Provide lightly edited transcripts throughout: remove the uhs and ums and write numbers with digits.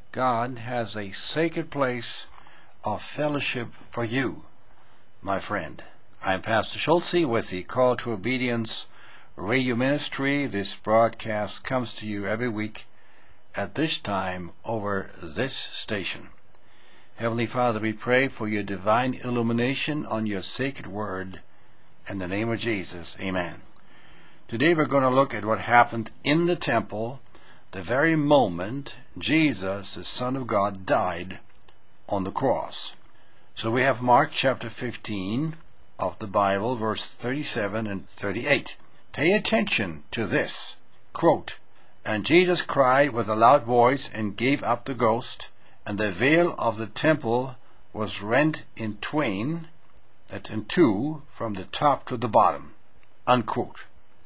God has a sacred place of fellowship for you, my friend. I'm Pastor Schultze with the Call to Obedience radio ministry. This broadcast comes to you every week at this time over this station. Heavenly Father, we pray for your divine illumination on your sacred word. In the name of Jesus, amen. Today we're going to look at what happened in the temple the very moment Jesus, the Son of God, died on the cross. So we have Mark chapter 15 of the Bible, verse 37 and 38. Pay attention to this. Quote, "And Jesus cried with a loud voice and gave up the ghost, and the veil of the temple was rent in twain," that's in two, "from the top to the bottom." Unquote.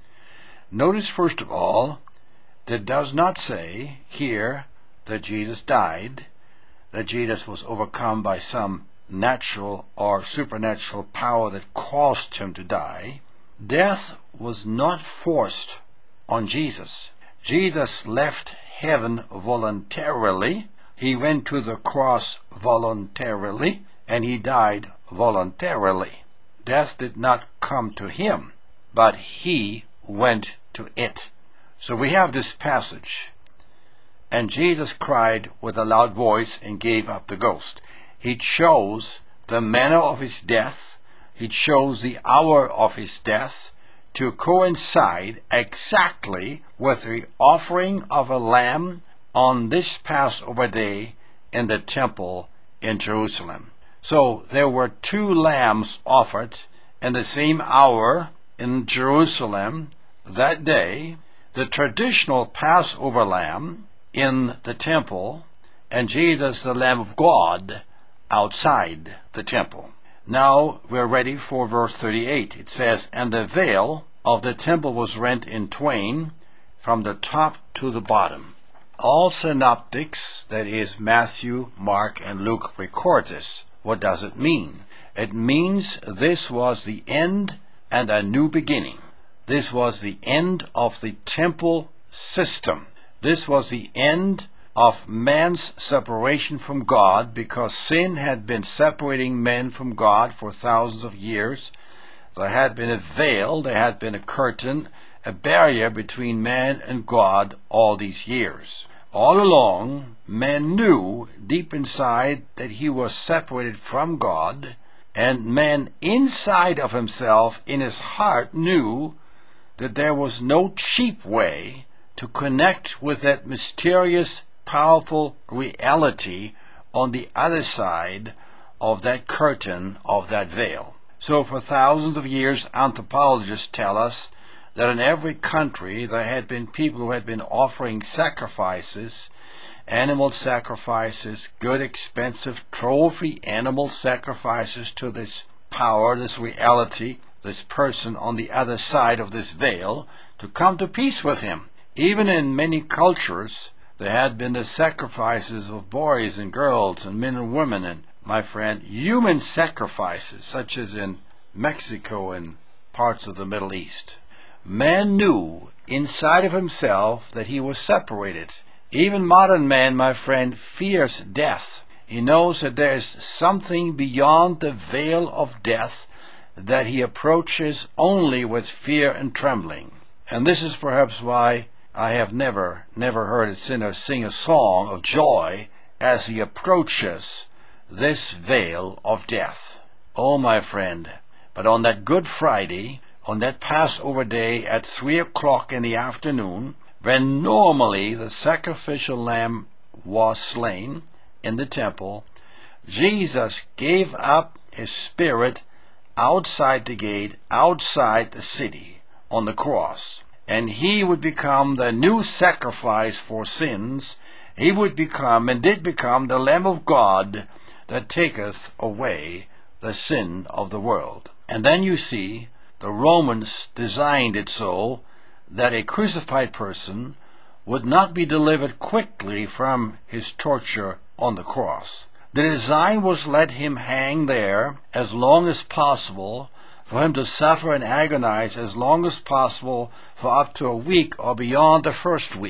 Notice first of all, that does not say here that Jesus died, that Jesus was overcome by some natural or supernatural power that caused him to die. Death was not forced on Jesus. Jesus left heaven voluntarily. He went to the cross voluntarily, and he died voluntarily. Death did not come to him, but he went to it. So we have this passage, "And Jesus cried with a loud voice and gave up the ghost." He chose the manner of his death, he chose the hour of his death to coincide exactly with the offering of a lamb on this Passover day in the temple in Jerusalem. So there were two lambs offered in the same hour in Jerusalem that day. The traditional Passover lamb in the temple, and Jesus, the Lamb of God, outside the temple. Now we're ready for verse 38. It says, "And the veil of the temple was rent in twain from the top to the bottom." All synoptics, that is Matthew, Mark, and Luke, record this. What does it mean? It means this was the end and a new beginning. This was the end of the temple system. This was the end of man's separation from God, because sin had been separating men from God for thousands of years. There had been a veil, there had been a curtain, a barrier between man and God all these years. All along, man knew deep inside that he was separated from God, and man inside of himself, in his heart, knew that there was no cheap way to connect with that mysterious, powerful reality on the other side of that curtain, of that veil. So for thousands of years, anthropologists tell us that in every country there had been people who had been offering sacrifices, animal sacrifices, good, expensive trophy animal sacrifices to this power, this reality, this person on the other side of this veil, to come to peace with him. Even in many cultures, there had been the sacrifices of boys and girls and men and women, and, my friend, human sacrifices, such as in Mexico and parts of the Middle East. Man knew inside of himself that he was separated. Even modern man, my friend, fears death. He knows that there is something beyond the veil of death that he approaches only with fear and trembling. And this is perhaps why I have never heard a sinner sing a song of joy as he approaches this veil of death. Oh, my friend, but on that Good Friday, on that Passover day at 3 o'clock in the afternoon, when normally the sacrificial lamb was slain in the temple, Jesus gave up his spirit outside the gate, outside the city, on the cross. And he would become the new sacrifice for sins. He would become, and did become, the Lamb of God that taketh away the sin of the world. And then you see, the Romans designed it so that a crucified person would not be delivered quickly from his torture on the cross. The design was let him hang there as long as possible, for him to suffer and agonize as long as possible for up to a week or beyond the first week.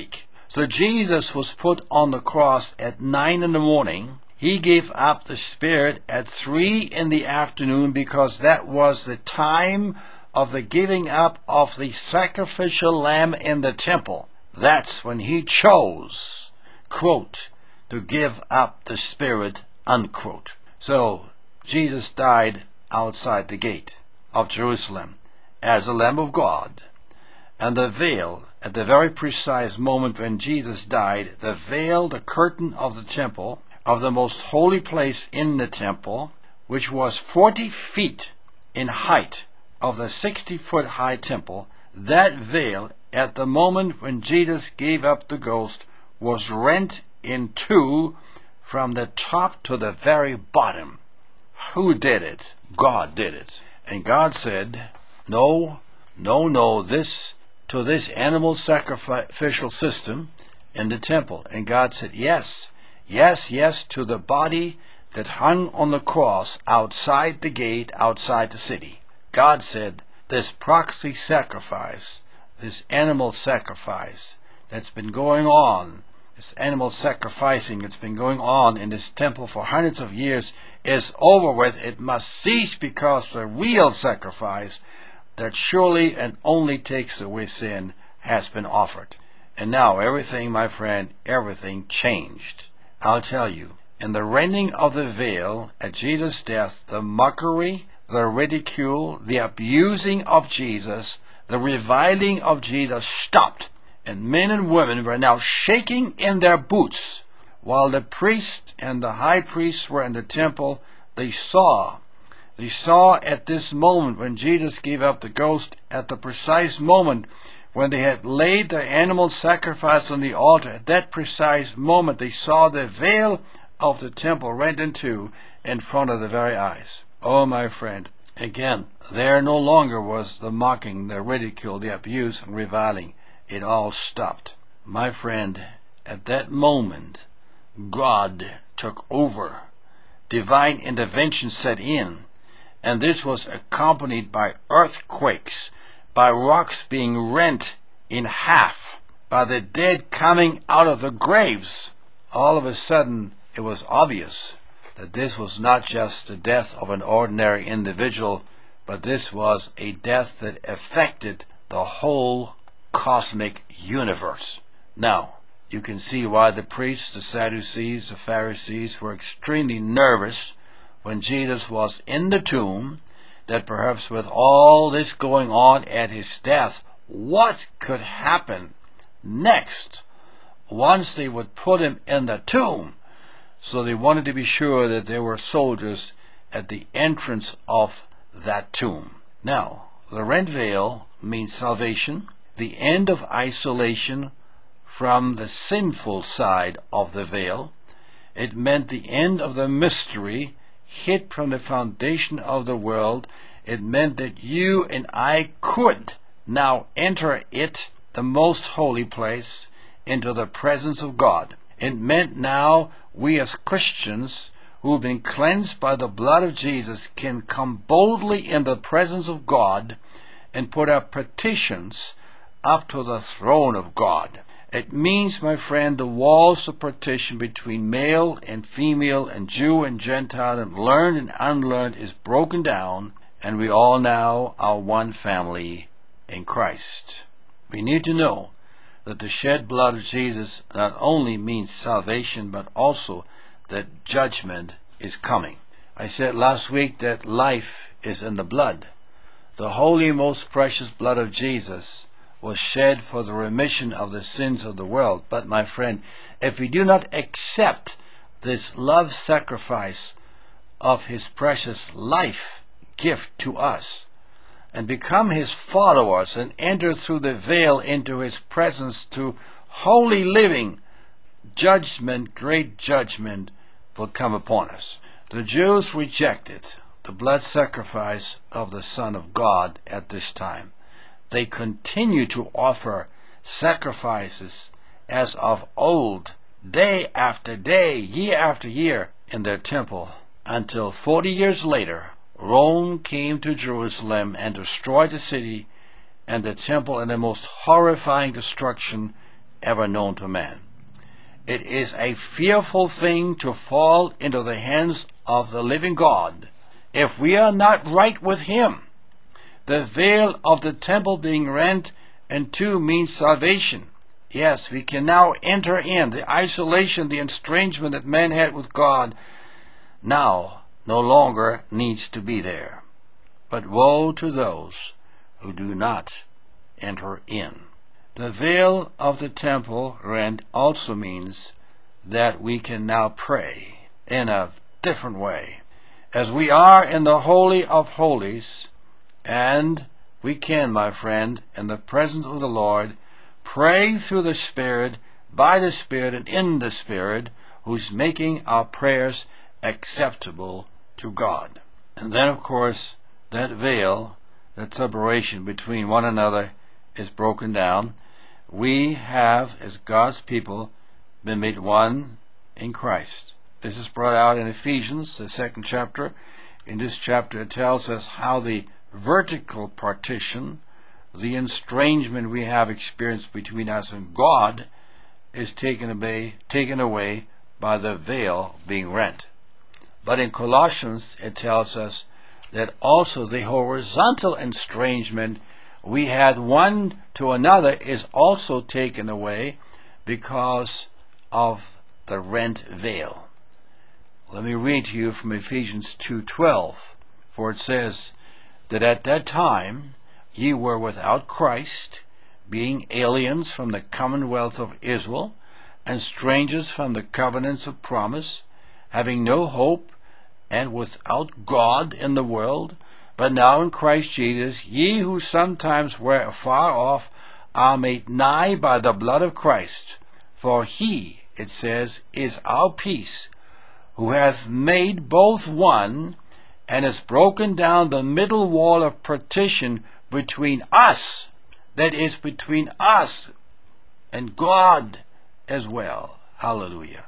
So Jesus was put on the cross at 9 in the morning. He gave up the Spirit at 3 in the afternoon, because that was the time of the giving up of the sacrificial lamb in the temple. That's when he chose, quote, to give up the Spirit, unquote. So Jesus died outside the gate of Jerusalem as the Lamb of God. And the veil, at the very precise moment when Jesus died, the veil, the curtain of the temple, of the most holy place in the temple, which was 40 feet in height of the 60-foot high temple, that veil, at the moment when Jesus gave up the ghost, was rent in two from the top to the very bottom. Who did it? God did it. And God said, no, this to this animal sacrificial system in the temple. And God said, yes, to the body that hung on the cross outside the gate, outside the city. God said, this proxy sacrifice, this animal sacrifice that's been going on, this animal sacrificing that's been going on in this temple for hundreds of years is over with. It must cease, because the real sacrifice that surely and only takes away sin has been offered. And now everything, my friend, everything changed. I'll tell you, in the rending of the veil at Jesus' death, the mockery, the ridicule, the abusing of Jesus, the reviling of Jesus stopped. And men and women were now shaking in their boots. While the priest and the high priest were in the temple, they saw at this moment when Jesus gave up the ghost, at the precise moment when they had laid the animal sacrifice on the altar, at that precise moment they saw the veil of the temple rent in two in front of their very eyes. Oh, my friend, again, there no longer was the mocking, the ridicule, the abuse and reviling. It all stopped. My friend, at that moment, God took over. Divine intervention set in. And this was accompanied by earthquakes, by rocks being rent in half, by the dead coming out of the graves. All of a sudden, it was obvious that this was not just the death of an ordinary individual, but this was a death that affected the whole cosmic universe. Now, you can see why the priests, the Sadducees, the Pharisees were extremely nervous when Jesus was in the tomb, that perhaps with all this going on at his death, what could happen next once they would put him in the tomb? So they wanted to be sure that there were soldiers at the entrance of that tomb. Now, the rent veil means salvation, the end of isolation from the sinful side of the veil. It meant the end of the mystery hid from the foundation of the world. It meant that you and I could now enter it, the most holy place, into the presence of God. It meant now we as Christians who've been cleansed by the blood of Jesus can come boldly in the presence of God and put our petitions up to the throne of God. It means, my friend, the walls of partition between male and female and Jew and Gentile and learned and unlearned is broken down, and we all now are one family in Christ. We need to know that the shed blood of Jesus not only means salvation, but also that judgment is coming. I said last week that life is in the blood. The holy, most precious blood of Jesus was shed for the remission of the sins of the world. But my friend, if we do not accept this love sacrifice of his precious life gift to us and become his followers and enter through the veil into his presence to holy living, judgment, great judgment will come upon us. The Jews rejected the blood sacrifice of the Son of God at this time. They continue to offer sacrifices as of old, day after day, year after year, in their temple, until 40 years later, Rome came to Jerusalem and destroyed the city and the temple in the most horrifying destruction ever known to man. It is a fearful thing to fall into the hands of the living God if we are not right with Him. The veil of the temple being rent in two means salvation. Yes, we can now enter in. The isolation, the estrangement that man had with God now no longer needs to be there. But woe to those who do not enter in. The veil of the temple rent also means that we can now pray in a different way. As we are in the Holy of Holies, and we can, my friend, in the presence of the Lord, pray through the Spirit, by the Spirit, and in the Spirit, who's making our prayers acceptable to God. And then, of course, that veil, that separation between one another is broken down. We have, as God's people, been made one in Christ. This is brought out in Ephesians, the 2nd chapter. In this chapter, it tells us how the vertical partition, the estrangement we have experienced between us and God, is taken away by the veil being rent. But in Colossians, it tells us that also the horizontal estrangement we had one to another is also taken away because of the rent veil. Let me read to you from Ephesians 2:12, for it says that at that time ye were without Christ, being aliens from the commonwealth of Israel, and strangers from the covenants of promise, having no hope, and without God in the world. But now in Christ Jesus, ye who sometimes were afar off are made nigh by the blood of Christ. For He, it says, is our peace, who hath made both one, and has broken down the middle wall of partition between us, that is, between us and God as well. Hallelujah.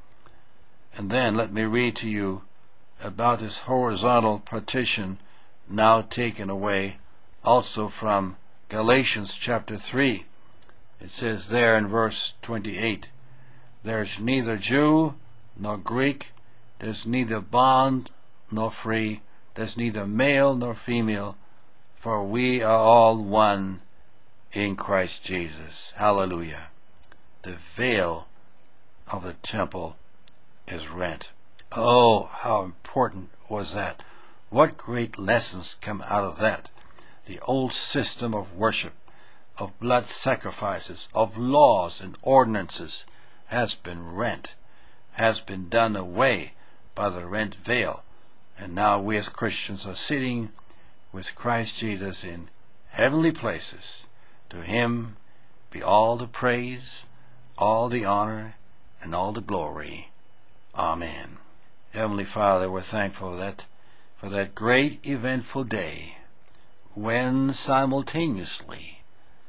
And then let me read to you about this horizontal partition now taken away also from Galatians chapter 3. It says there in verse 28, there's neither Jew nor Greek, there's neither bond nor free, there's neither male nor female, for we are all one in Christ Jesus. Hallelujah. The veil of the temple is rent. Oh, how important was that? What great lessons come out of that. The old system of worship, of blood sacrifices, of laws and ordinances has been rent, has been done away by the rent veil. And now we as Christians are sitting with Christ Jesus in heavenly places. To Him be all the praise, all the honor, and all the glory. Amen. Heavenly Father, we're thankful for that great eventful day when simultaneously,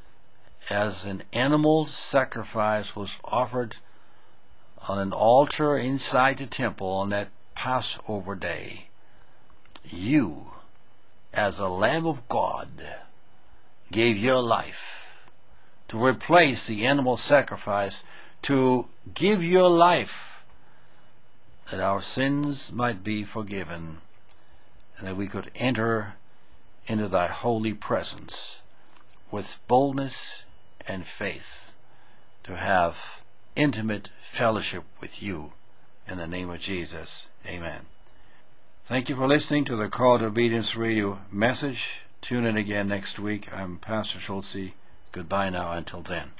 as an animal sacrifice was offered on an altar inside the temple on that Passover day, you, as a Lamb of God, gave your life to replace the animal sacrifice, to give your life that our sins might be forgiven, and that we could enter into thy holy presence with boldness and faith to have intimate fellowship with you. In the name of Jesus, amen. Thank you for listening to the Call to Obedience radio message. Tune in again next week. I'm Pastor Schultze. Goodbye now until then.